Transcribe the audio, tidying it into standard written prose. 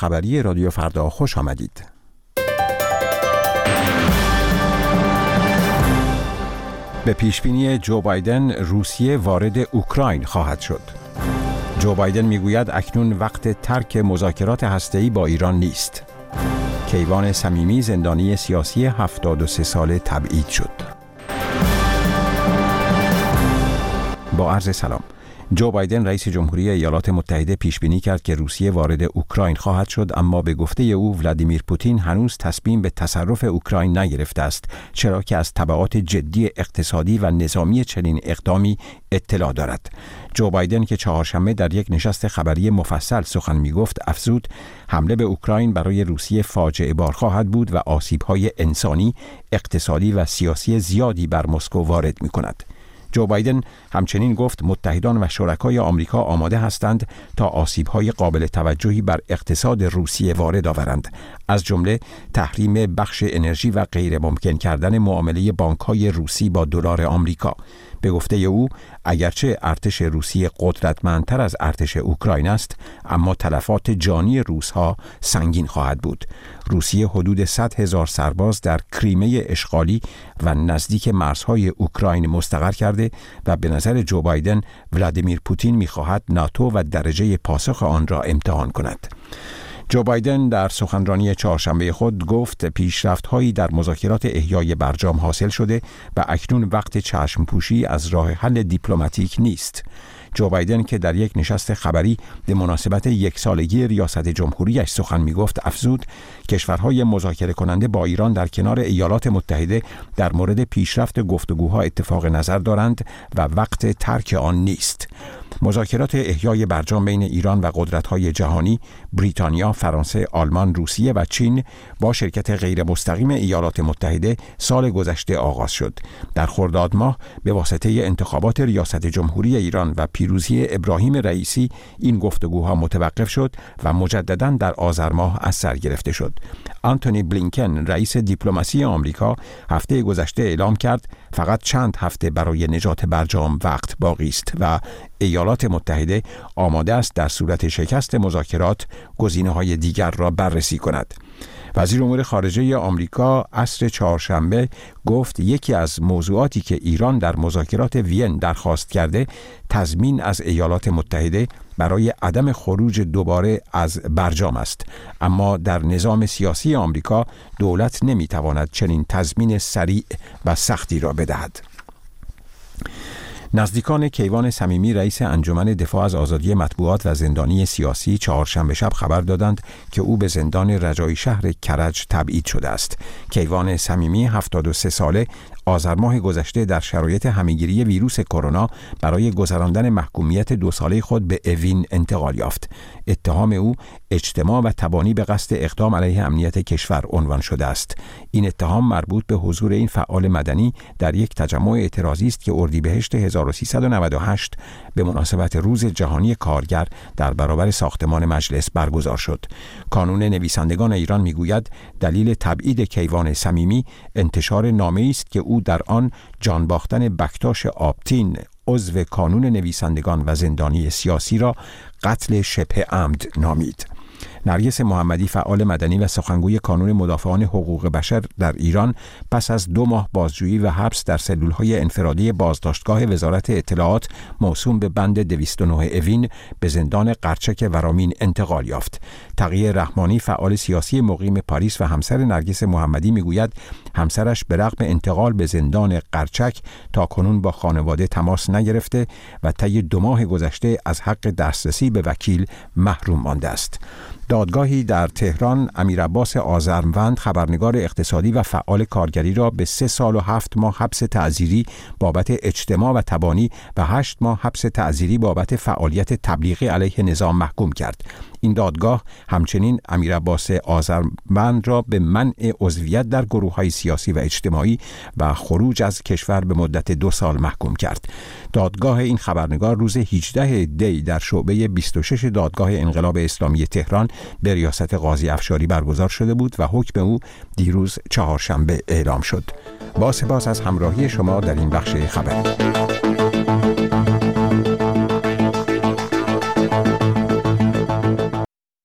خبری رادیو فردا خوش آمدید. به پیشبینی جو بایدن روسیه وارد اوکراین خواهد شد. جو بایدن میگوید اکنون وقت ترک مذاکرات هسته‌ای با ایران نیست. کیوان صمیمی زندانی سیاسی 73 ساله تبعید شد. با عرض سلام. جو بایدن رئیس جمهوری ایالات متحده پیش بینی کرد که روسیه وارد اوکراین خواهد شد، اما به گفته او ولادیمیر پوتین هنوز تصمیم به تصرف اوکراین نگرفته است، چرا که از تبعات جدی اقتصادی و نظامی چنین اقدامی اطلاع دارد. جو بایدن که چهارشنبه در یک نشست خبری مفصل سخن می‌گفت افزود حمله به اوکراین برای روسیه فاجعه بار خواهد بود و آسیب‌های انسانی، اقتصادی و سیاسی زیادی بر مسکو وارد می‌کند. جو بایدن همچنین گفت متحدان و شرکای آمریکا آماده هستند تا آسیب‌های قابل توجهی بر اقتصاد روسیه وارد آورند، از جمله تحریم بخش انرژی و غیر ممکن کردن معامله بانک‌های روسی با دلار آمریکا. به گفته او اگرچه ارتش روسیه قدرتمندتر از ارتش اوکراین است، اما تلفات جانی روس‌ها سنگین خواهد بود. روسیه حدود 100,000 سرباز در کریمه اشغالی و نزدیک مرزهای اوکراین مستقر کرده و به نظر جو بایدن ولادیمیر پوتین می‌خواهد ناتو و درجه پاسخ آن را امتحان کند. جو بایدن در سخنرانی چهارشنبه خود گفت پیشرفت‌هایی در مذاکرات احیای برجام حاصل شده و اکنون وقت چشم‌پوشی از راه حل دیپلماتیک نیست. جو بایدن که در یک نشست خبری به مناسبت یک سالگی ریاست جمهوریش سخن می‌گفت افزود کشورهای مذاکره کننده با ایران در کنار ایالات متحده در مورد پیشرفت گفتگوها اتفاق نظر دارند و وقت ترک آن نیست. مذاکرات احیای برجام بین ایران و قدرت‌های جهانی بریتانیا، فرانسه، آلمان، روسیه و چین با شرکت غیر مستقیم ایالات متحده سال گذشته آغاز شد. در خرداد ماه به واسطه انتخابات ریاست جمهوری ایران و پیروزی ابراهیم رئیسی این گفتگوها متوقف شد و مجدداً در آذر ماه از سر گرفته شد. آنتونی بلینکن رئیس دیپلماسی آمریکا هفته گذشته اعلام کرد فقط چند هفته برای نجات برجام وقت باقی است و ایالات متحده آماده است در صورت شکست مذاکرات گزینه‌های دیگر را بررسی کند. وزیر امور خارجه آمریکا عصر چهارشنبه گفت یکی از موضوعاتی که ایران در مذاکرات وین درخواست کرده تضمین از ایالات متحده برای عدم خروج دوباره از برجام است، اما در نظام سیاسی آمریکا دولت نمیتواند چنین تضمین سریع و سختی را بدهد. نزدیکان کیوان صمیمی رئیس انجمن دفاع از آزادی مطبوعات و زندانی سیاسی چهارشنبه شب خبر دادند که او به زندان رجایی شهر کرج تبعید شده است. کیوان صمیمی 73 ساله آذر ماه گذشته در شرایط همه‌گیری ویروس کرونا برای گذراندن محکومیت 2 ساله خود به اوین انتقال یافت. اتهام او اجتماع و تبانی به قصد اقدام علیه امنیت کشور عنوان شده است. این اتهام مربوط به حضور این فعال مدنی در یک تجمع اعتراضی است که اردیبهشت 1398 به مناسبت روز جهانی کارگر در برابر ساختمان مجلس برگزار شد. کانون نویسندگان ایران میگوید دلیل تبعید کیوان صمیمی انتشار نامه‌ای است که او در آن جان باختن بکتاش آبتین عضو کانون نویسندگان و زندانی سیاسی را قتل شبه عمد نامید. نرگس محمدی فعال مدنی و سخنگوی کانون مدافعان حقوق بشر در ایران پس از 2 ماه بازجویی و حبس در سلولهای انفرادی بازداشتگاه وزارت اطلاعات موسوم به بند 209 اوین به زندان قرچک ورامین انتقال یافت. تقی رحمانی فعال سیاسی مقیم پاریس و همسر نرگس محمدی میگوید همسرش به رغم انتقال به زندان قرچک تاکنون با خانواده تماس نگرفته و طی 2 ماه گذشته از حق دسترسی به وکیل محروم مانده است. دادگاهی در تهران امیرعباس آذرمند خبرنگار اقتصادی و فعال کارگری را به 3 سال و 7 ماه حبس تعزیری بابت اجتماع و تبانی و 8 ماه حبس تعزیری بابت فعالیت تبلیغی علیه نظام محکوم کرد. این دادگاه همچنین امیرعباس آذرمند را به منع عضویت در گروه‌های سیاسی و اجتماعی و خروج از کشور به مدت 2 سال محکوم کرد. دادگاه این خبرنگار روز 18 دی در شعبه 26 دادگاه انقلاب اسلامی تهران به ریاست قاضی افشاری برگزار شده بود و حکم او دیروز چهارشنبه اعلام شد. با سپاس از همراهی شما در این بخش خبری.